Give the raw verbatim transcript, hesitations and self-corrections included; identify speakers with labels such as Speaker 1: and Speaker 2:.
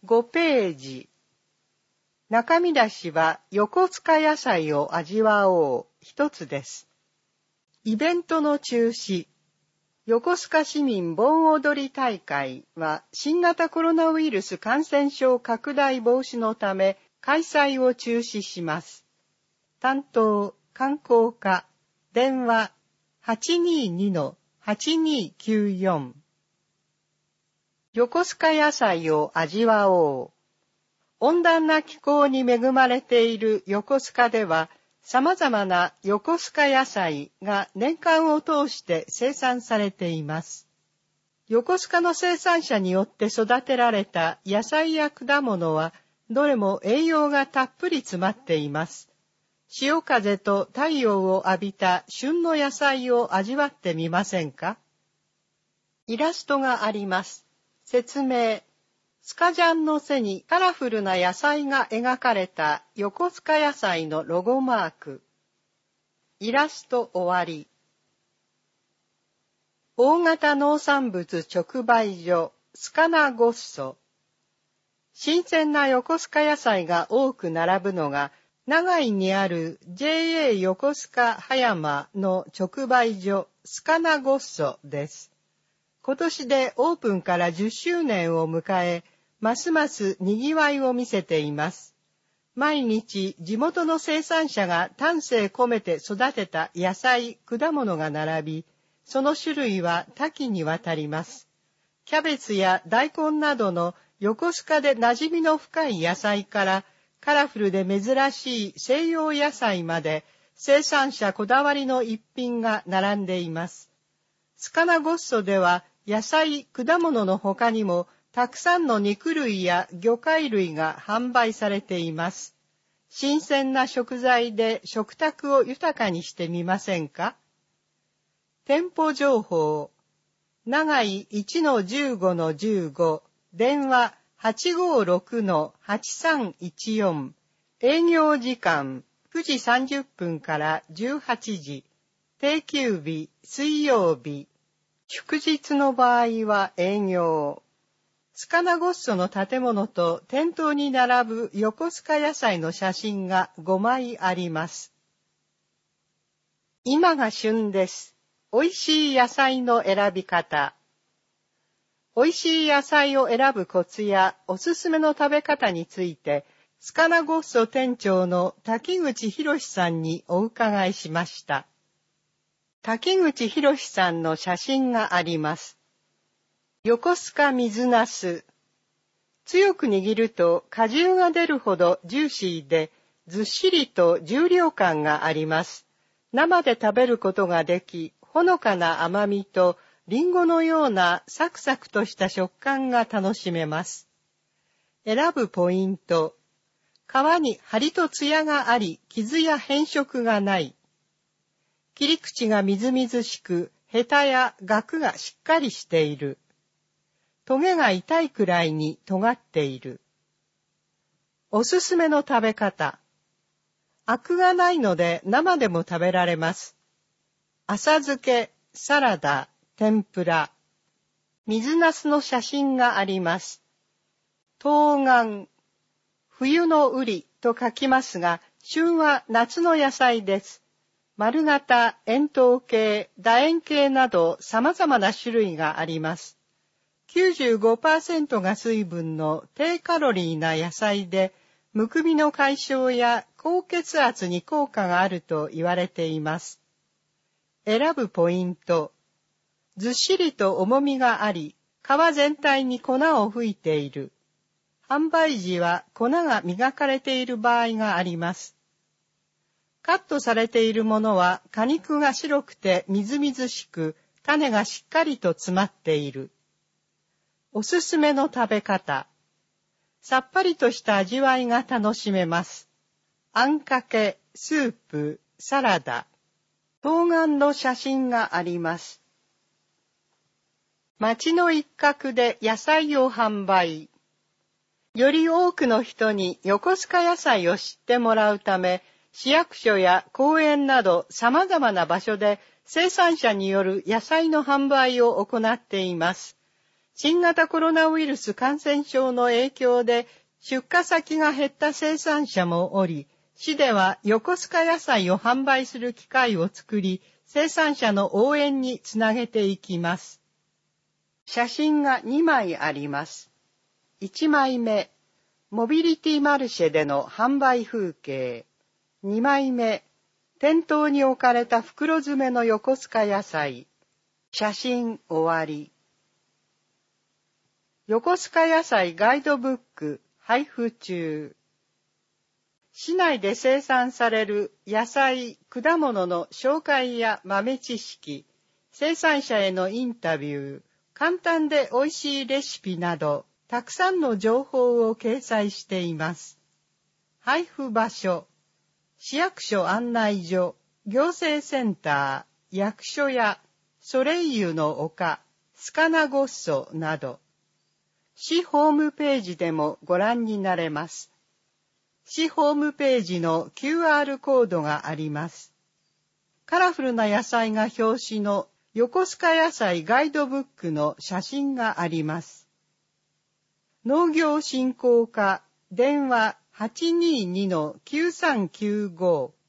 Speaker 1: ごページ。中見出しは横須賀野菜を味わおう一つです。イベントの中止。横須賀市民盆踊り大会は新型コロナウイルス感染症拡大防止のため開催を中止します。担当観光課電話 はちにーにのはちにーきゅうよん。横須賀野菜を味わおう。温暖な気候に恵まれている横須賀では、様々な横須賀野菜が年間を通して生産されています。横須賀の生産者によって育てられた野菜や果物は、どれも栄養がたっぷり詰まっています。潮風と太陽を浴びた旬の野菜を味わってみませんか？イラストがあります。説明。スカジャンの背にカラフルな野菜が描かれた横須賀野菜のロゴマーク。イラスト終わり。大型農産物直売所、スカナゴッソ。新鮮な横須賀野菜が多く並ぶのが、長井にある ジェーエー 横須賀葉山の直売所、スカナゴッソです。今年でオープンからじゅっしゅうねんを迎え、ますます賑わいを見せています。毎日地元の生産者が丹精込めて育てた野菜、果物が並び、その種類は多岐にわたります。キャベツや大根などの横須賀で馴染みの深い野菜から、カラフルで珍しい西洋野菜まで、生産者こだわりの一品が並んでいます。スカナゴッソでは野菜、果物の他にも、たくさんの肉類や魚介類が販売されています。新鮮な食材で食卓を豊かにしてみませんか？店舗情報。長井 いちのじゅうごのじゅうご、電話 はちごろくのはちさんいちよん、営業時間くじさんじゅっぷんからじゅうはちじ、定休日水曜日、祝日の場合は営業。スカナゴッソの建物と店頭に並ぶ横須賀野菜の写真がごまいあります。今が旬です。美味しい野菜の選び方。美味しい野菜を選ぶコツやおすすめの食べ方について、スカナゴッソ店長の滝口博さんにお伺いしました。滝口博さんの写真があります。横須賀水ナス。強く握ると果汁が出るほどジューシーで、ずっしりと重量感があります。生で食べることができ、ほのかな甘みと、リンゴのようなサクサクとした食感が楽しめます。選ぶポイント。皮に張りと艶があり、傷や変色がない。切り口がみずみずしく、ヘタやガがしっかりしている。トゲが痛いくらいに尖っている。おすすめの食べ方。アクがないので生でも食べられます。浅漬け、サラダ、天ぷら。水ナスの写真があります。冬瓜。冬の瓜と書きますが、旬は夏の野菜です。丸型、円筒形、楕円形など様々な種類があります。きゅうじゅうごパーセント が水分の低カロリーな野菜で、むくみの解消や高血圧に効果があると言われています。選ぶポイント。ずっしりと重みがあり、皮全体に粉を吹いている。販売時は粉が磨かれている場合があります。カットされているものは果肉が白くてみずみずしく、種がしっかりと詰まっている。おすすめの食べ方。さっぱりとした味わいが楽しめます。あんかけ、スープ、サラダ。冬瓜の写真があります。街の一角で野菜を販売。より多くの人に横須賀野菜を知ってもらうため、市役所や公園など様々な場所で生産者による野菜の販売を行っています。 新型コロナウイルス感染症の影響で出荷先が減った生産者もおり、市では横須賀野菜を販売する機会を作り、生産者の応援につなげていきます。写真がにまいあります。いちまいめ、モビリティマルシェでの販売風景。にまいめ、店頭に置かれた袋詰めの横須賀野菜。写真終わり。横須賀野菜ガイドブック配布中。市内で生産される野菜、果物の紹介や豆知識、生産者へのインタビュー、簡単で美味しいレシピなど、たくさんの情報を掲載しています。配布場所、市役所案内所、行政センター、役所やソレイユの丘、スカナゴッソなど、市ホームページでもご覧になれます。市ホームページの キューアール コードがあります。カラフルな野菜が表紙の横須賀野菜ガイドブックの写真があります。農業振興課電話 はちにーにのきゅうさんきゅうご